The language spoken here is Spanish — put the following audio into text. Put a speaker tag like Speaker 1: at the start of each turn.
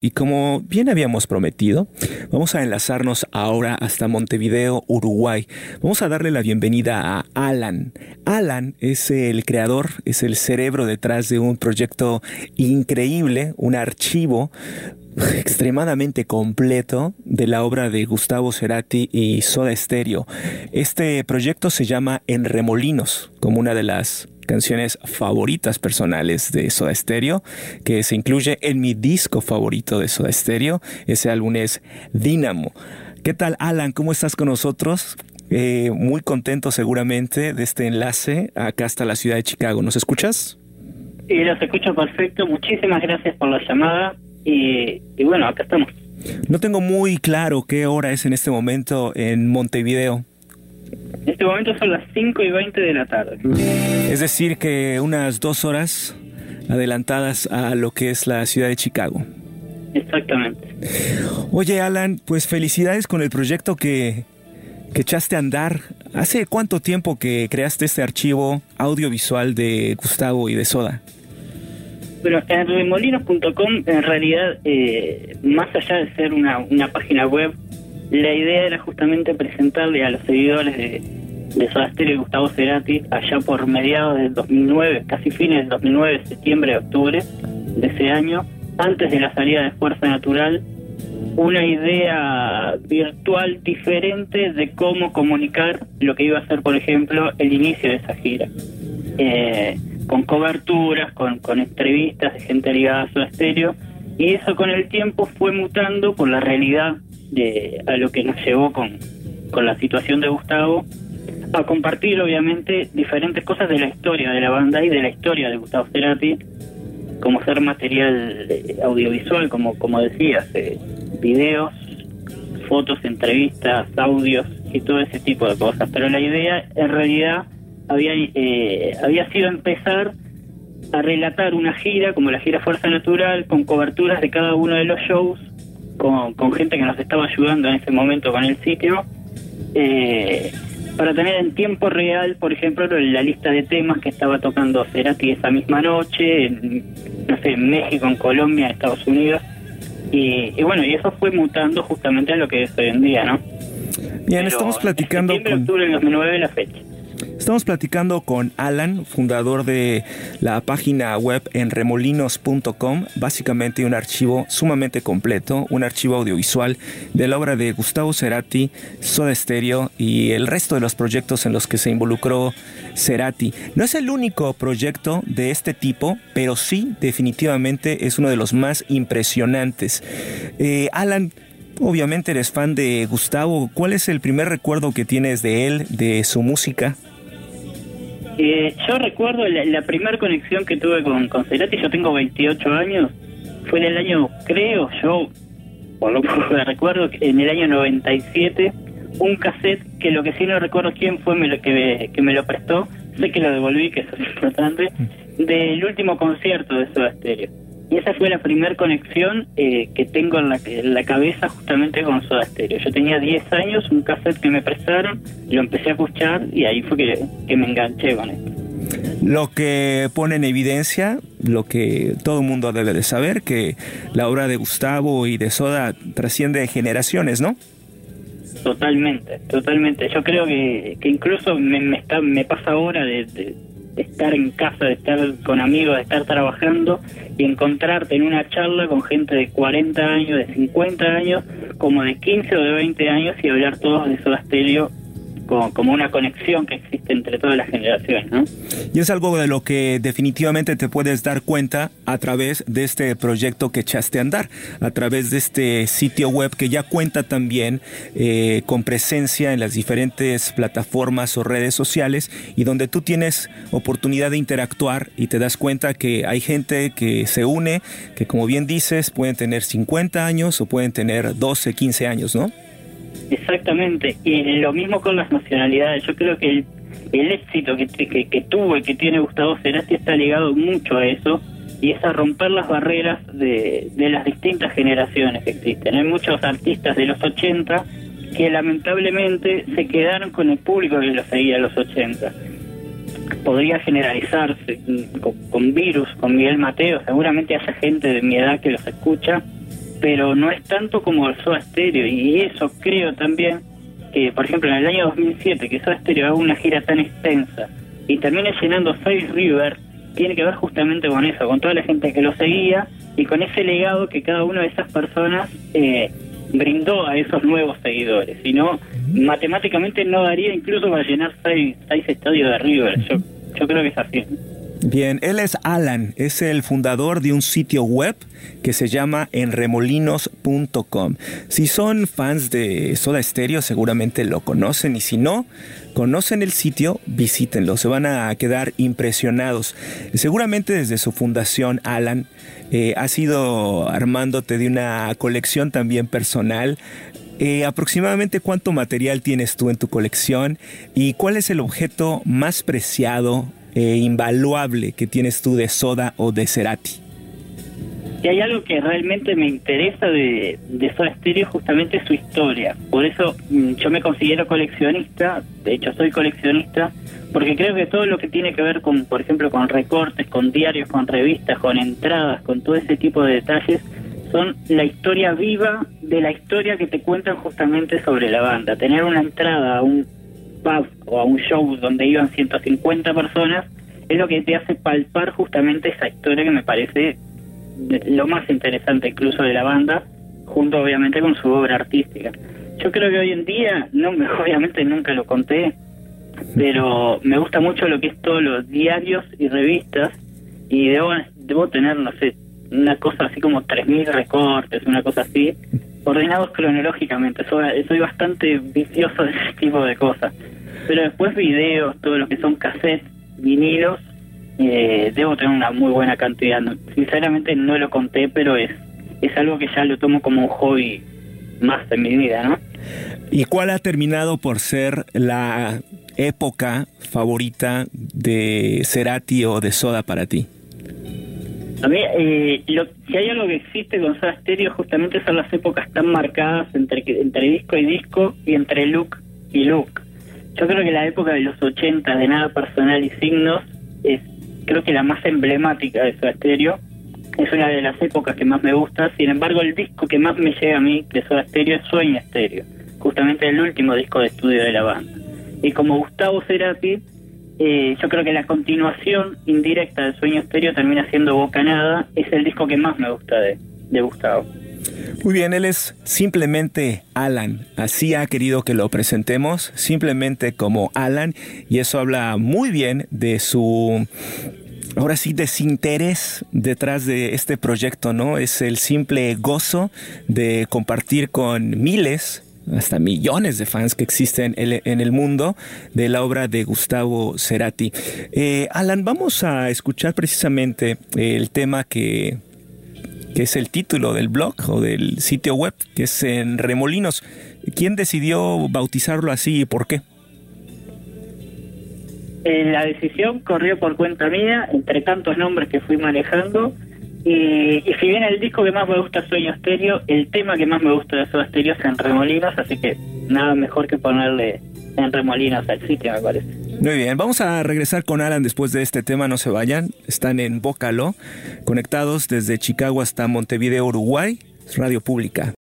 Speaker 1: y como bien habíamos prometido, vamos a enlazarnos ahora hasta Montevideo, Uruguay. Vamos a darle la bienvenida a Alan. Alan es el creador, es el cerebro detrás de un proyecto increíble, un archivo extremadamente completo de la obra de Gustavo Cerati y Soda Stereo. Este proyecto se llama En Remolinos, como una de las canciones favoritas personales de Soda Stereo, que se incluye en mi disco favorito de Soda Stereo. Ese álbum es Dínamo. ¿Qué tal, Alan? ¿Cómo estás con nosotros? Muy contento seguramente de este enlace acá hasta la ciudad de Chicago. ¿Nos escuchas?
Speaker 2: Sí, los escucho perfecto. Muchísimas gracias por la llamada. Y bueno, acá estamos.
Speaker 1: No tengo muy claro qué hora es en este momento en Montevideo.
Speaker 2: En este momento son las 5:20 de la tarde.
Speaker 1: Es decir, que unas 2 horas adelantadas a lo que es la ciudad de Chicago.
Speaker 2: Exactamente.
Speaker 1: Oye, Alan, pues felicidades con el proyecto que echaste a andar. ¿Hace cuánto tiempo que creaste este archivo audiovisual de Gustavo y de Soda?
Speaker 2: Bueno, en remolinos.com, en realidad, más allá de ser una página web, la idea era justamente presentarle a los seguidores de Soda Stereo y Gustavo Cerati, allá por mediados del 2009, casi fines del 2009, septiembre, octubre de ese año, antes de la salida de Fuerza Natural, una idea virtual diferente de cómo comunicar lo que iba a ser, por ejemplo, el inicio de esa gira. Con coberturas, con entrevistas de gente ligada a Soda Stereo, y eso con el tiempo fue mutando por la realidad a lo que nos llevó con la situación de Gustavo, a compartir obviamente diferentes cosas de la historia de la banda y de la historia de Gustavo Cerati, como ser material audiovisual, como decías, videos, fotos, entrevistas, audios y todo ese tipo de cosas. Pero la idea en realidad había sido empezar a relatar una gira como la gira Fuerza Natural, con coberturas de cada uno de los shows, con gente que nos estaba ayudando en ese momento con el sitio, para tener en tiempo real, por ejemplo, la lista de temas que estaba tocando Cerati esa misma noche, en México, en Colombia, en Estados Unidos, y bueno, y eso fue mutando justamente a lo que es hoy en día, ¿no?
Speaker 1: Bien, pero estamos platicando
Speaker 2: en septiembre, octubre del 2009 la fecha.
Speaker 1: Estamos platicando con Alan, fundador de la página web enremolinos.com, básicamente un archivo sumamente completo, un archivo audiovisual de la obra de Gustavo Cerati, Soda Stereo y el resto de los proyectos en los que se involucró Cerati. No es el único proyecto de este tipo, pero sí, definitivamente es uno de los más impresionantes. Alan, obviamente eres fan de Gustavo. ¿Cuál es el primer recuerdo que tienes de él, de su música?
Speaker 2: Yo recuerdo la primera conexión que tuve con Cerati. Yo tengo 28 años. Fue en el año, creo yo, por lo que recuerdo, en el año 97, un cassette que lo que sí no recuerdo quién fue que me lo prestó. Sé que lo devolví, que eso es importante, del último concierto de Soda Stereo. Y esa fue la primera conexión que tengo en la cabeza justamente con Soda Stereo. Yo tenía 10 años, un cassette que me prestaron, lo empecé a escuchar y ahí fue que me enganché con esto.
Speaker 1: Lo que pone en evidencia, lo que todo el mundo debe de saber, que la obra de Gustavo y de Soda trasciende generaciones, ¿no?
Speaker 2: Totalmente. Yo creo que incluso me pasa ahora de estar en casa, de estar con amigos, de estar trabajando y encontrarte en una charla con gente de 40 años, de 50 años, como de 15 o de 20 años y hablar todos de Soda Stereo como una conexión que existe entre todas las generaciones, ¿no?
Speaker 1: Y es algo de lo que definitivamente te puedes dar cuenta a través de este proyecto que echaste a andar, a través de este sitio web que ya cuenta también con presencia en las diferentes plataformas o redes sociales y donde tú tienes oportunidad de interactuar y te das cuenta que hay gente que se une, que como bien dices, pueden tener 50 años o pueden tener 12, 15 años, ¿no?
Speaker 2: Exactamente, y lo mismo con las nacionalidades. Yo creo que el éxito que tuvo y que tiene Gustavo Cerati está ligado mucho a eso, y es a romper las barreras de las distintas generaciones que existen. Hay muchos artistas de los 80 que lamentablemente se quedaron con el público que los seguía en los 80. Podría generalizarse con Virus, con Miguel Mateo, seguramente haya gente de mi edad que los escucha, pero no es tanto como el Soda Stereo, y eso creo también que, por ejemplo, en el año 2007, que Soda Stereo haga una gira tan extensa y termine llenando Face River, tiene que ver justamente con eso, con toda la gente que lo seguía y con ese legado que cada una de esas personas brindó a esos nuevos seguidores. Si no, matemáticamente no daría incluso para llenar seis estadios de River. Yo creo que es así.
Speaker 1: Bien, él es Alan, es el fundador de un sitio web que se llama enremolinos.com. Si son fans de Soda Stereo, seguramente lo conocen, y si no conocen el sitio, visítenlo, se van a quedar impresionados. Seguramente desde su fundación, Alan has ido armándote de una colección también personal. Aproximadamente ¿cuánto material tienes tú en tu colección y cuál es el objeto más preciado invaluable que tienes tú de Soda o de Cerati?
Speaker 2: Y hay algo que realmente me interesa de Soda Stereo, justamente su historia. Por eso yo me considero coleccionista, de hecho soy coleccionista, porque creo que todo lo que tiene que ver con, por ejemplo, con recortes, con diarios, con revistas, con entradas, con todo ese tipo de detalles, son la historia viva de la historia que te cuentan justamente sobre la banda. Tener una entrada a un pub o a un show donde iban 150 personas es lo que te hace palpar justamente esa historia, que me parece lo más interesante incluso de la banda, junto obviamente con su obra artística. Yo creo que hoy en día, obviamente nunca lo conté, pero me gusta mucho lo que es todos los diarios y revistas, y debo tener, no sé, una cosa así como 3.000 recortes, una cosa así, ordenados cronológicamente. Soy bastante vicioso de ese tipo de cosas. Pero después videos, todo lo que son cassettes, vinilos, debo tener una muy buena cantidad. Sinceramente no lo conté, pero es algo que ya lo tomo como un hobby más en mi vida, ¿no?
Speaker 1: ¿Y cuál ha terminado por ser la época favorita de Cerati o de Soda para ti?
Speaker 2: A mí, si hay algo que existe con Soda Stereo, justamente son las épocas tan marcadas entre disco y disco, y entre look y look. Yo creo que la época de los 80, de Nada Personal y Signos, es creo que la más emblemática de Soda Stereo. Es una de las épocas que más me gusta. Sin embargo, el disco que más me llega a mí de Soda Stereo es Sueño Stereo, justamente el último disco de estudio de la banda. Y como Gustavo Cerati, yo creo que la continuación indirecta de Sueño Stereo termina siendo Bocanada. Es el disco que más me gusta de Gustavo.
Speaker 1: Muy bien, él es simplemente Alan, así ha querido que lo presentemos, simplemente como Alan, y eso habla muy bien de su, ahora sí, desinterés detrás de este proyecto, ¿no? Es el simple gozo de compartir con miles, hasta millones de fans que existen en el mundo de la obra de Gustavo Cerati. Alan, vamos a escuchar precisamente el tema que es el título del blog o del sitio web, que es Enremolinos. ¿Quién decidió bautizarlo así y por qué?
Speaker 2: La decisión corrió por cuenta mía, entre tantos nombres que fui manejando, y si bien el disco que más me gusta es Sueño Stereo, el tema que más me gusta de Soda Stereo es Enremolinos, así que nada mejor que ponerle Enremolinos al sitio, me parece.
Speaker 1: Muy bien, vamos a regresar con Alan después de este tema, no se vayan, están en Bócalo, conectados desde Chicago hasta Montevideo, Uruguay, Radio Pública.